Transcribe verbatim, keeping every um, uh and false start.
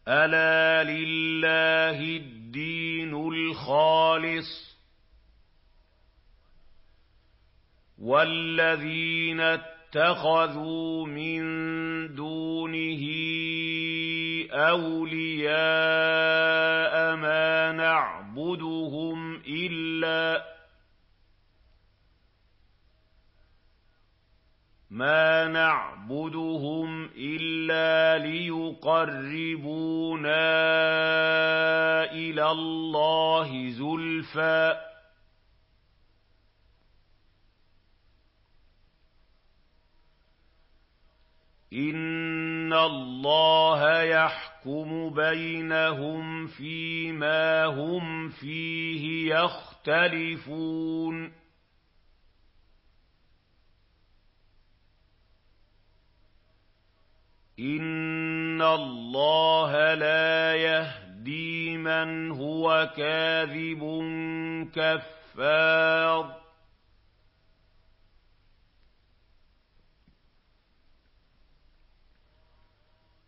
ألا لله الدين الخالص والذين اتخذوا من دونه أولياء ما نعبدهم إلا ما نعبدهم إلا ليقربونا إلى الله زلفى إن الله يحكم بينهم فيما هم فيه يختلفون إن الله لا يهدي من هو كاذب كفار